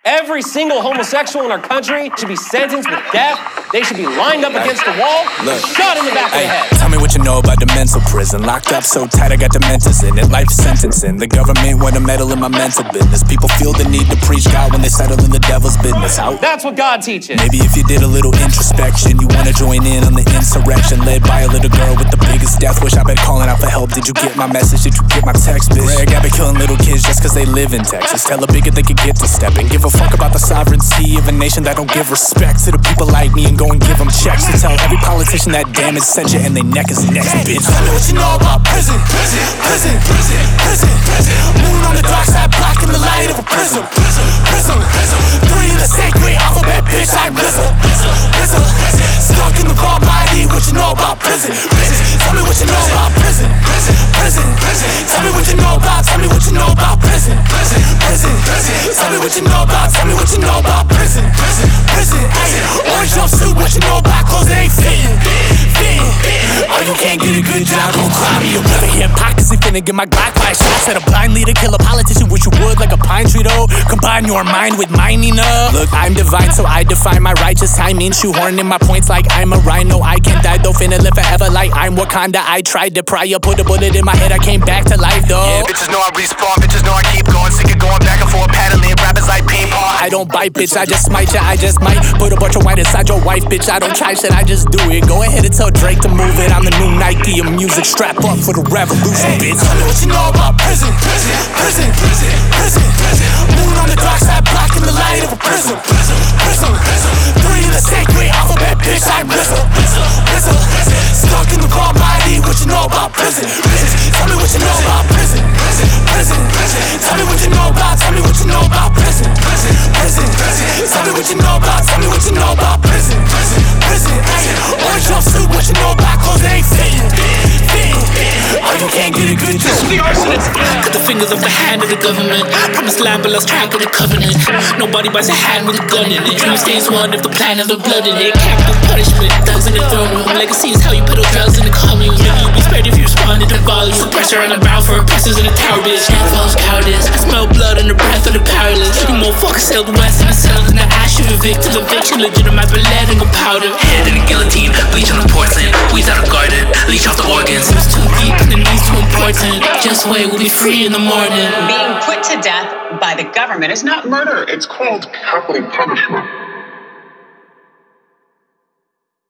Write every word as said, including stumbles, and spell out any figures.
Every single homosexual in our country should be sentenced with death. They should be lined up against the wall, Look. shot in the back Ay, of the head. tell me what you know about the mental prison. Locked up so tight I got dementors in it. Life sentencing. The government want to meddle in my mental business. People feel the need to preach God when they settle in the devil's business. How? That's what God teaches. Maybe if you did a little introspection, you wanna join in on the insurrection led by a little girl with the biggest death wish. I've been calling out for help. Did you get my message? Did you get my text, bitch? Greg, I've been killing little kids just cause they live in Texas. Tell a bigot they could get to step and give a fuck about the sovereignty of a nation that don't give respect to the people like me and go and give them checks to tell every politician that damn is sent you and they neck is next, bitch. Tell me what you know about prison, prison, prison, prison, prison, prison. Moon on the dark side, blocking the light of a prism, prism, prism, prism. Three in the sacred alphabet, bitch, I'm Rizzo, Rizzo, Rizzo. Stuck in the raw body, what you know about prison, prison. Tell me what you know about prison, prison, prison, prison. Tell me what you know about, tell me what you know about prison, prison, prison, prison. Tell me what you know about, tell me what you know about prison, prison, prison. Orange jumpsuit, what you know about clothes that ain't fitting, fitting. Oh, you can't get a good job, don't cry me. You'll never hear hypocrisy, finna get my Glock five shots at a blind leader, kill a politician, wish you would like a pine tree though. Combine your mind with mine enough. Look, I'm divine, so I define my righteous timing. Shoehorning my points like I'm a rhino. I can't die, though, finna live forever like I'm Wakanda. I tried to prior, put a bullet in my head, I came back to life though. Yeah, bitches know I respawn, bitches know I keep going. Sick of going back and forth, paddling, rappers like ping pong. I don't bite, bitch, I just smite ya, I just might put a bunch of white inside your wife, bitch. I don't try shit, I just do it. Go ahead and tell Drake to move it. I'm the new Nike of music, strap up for the revolution, Hey, bitch. tell me what you know about prison, prison, prison, prison, prison, prison. Moon on the dark side, blocking the light of a prism, prism, prism, prism. Three in the sacred alphabet, bitch, I'm Rizzo, Rizzo, Rizzo. Stuck in the raw body, what you know about prison, prison. Tell me what you know about prison, prison, prison, prison. Tell me what you know about, tell me what you know about prison, prison, prison, prison. Tell me what you know about, tell me what you know about prison, prison, prison. Orange jumpsuit, what you know about clothes that ain't fitting, fitting. Oh, you can't get a good job. The arsonist. Cut the fingers off the hand of the government. Promised land, but lost track of the covenant. Nobody buys a hand with a gun in it. Dream stays one if the plan has no blood in it. Capital punishment, thugs in the throne room. Legacy is how you peddle drugs in the commune. You'll be spared if you responded to volume. Suppressor on the brow for oppressors in the tower, bitch. That false cowardice. I smell blood on the breath of the powerless. You motherfuckers sailed west and settled in the ash of eviction. Eviction legitimized by lead and powder. Head in a guillotine, bleach on the porcelain. Weeds out of garden, leech off the organs. It was too deep and the knees too important. Just wait, we'll be free in the morning. Being put to death by the government is not murder. It's called capital punishment.